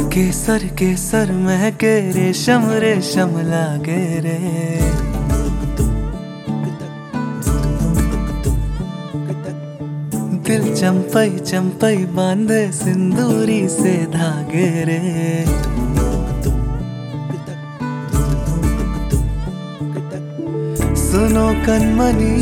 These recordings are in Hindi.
केसर केसर महके रेशम रेशम लागे रे। दिल चंपई चंपई बांधे सिंदूरी से धागे रे। सुनो कनमनी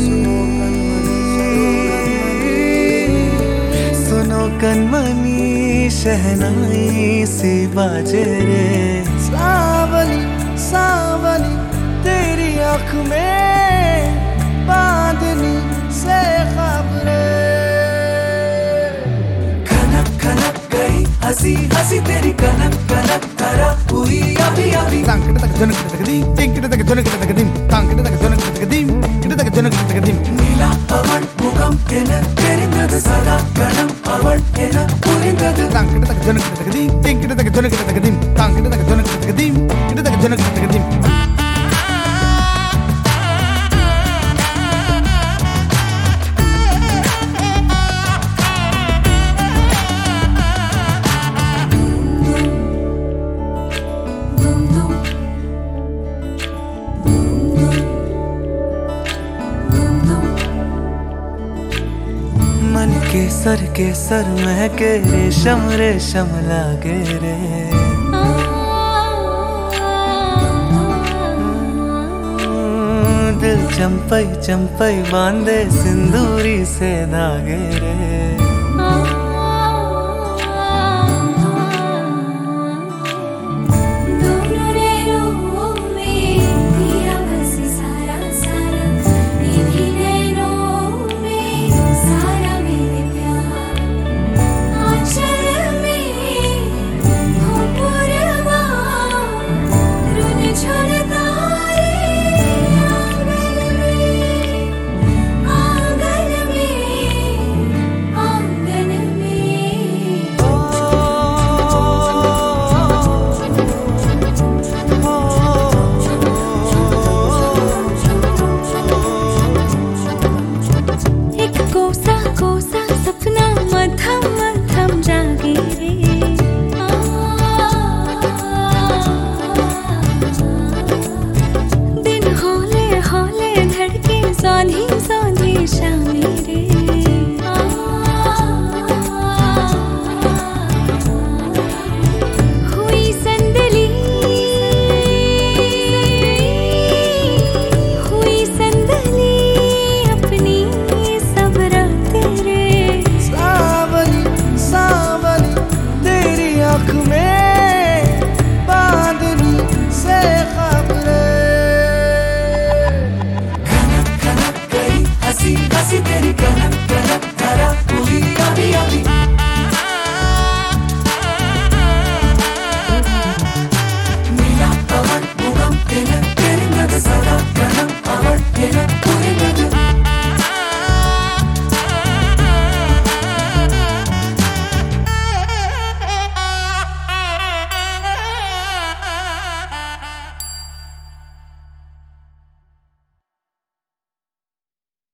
सुनो कनमनी शहनाई सी बाजे रे। सावली सावली तेरी आँख में बांधनी से खबरे। खनक खनक गई हंसी हंसी तेरी कनक कनक करा हुई अभी अभी। नीला पवन मुखम एन तेरिंगद सदा गणम पवन एन पुरिंगद। मन केसर केसर महके रेशम रेशम लागे रे। दिल चंपई चंपई बांधे सिंदूरी से धागे रे।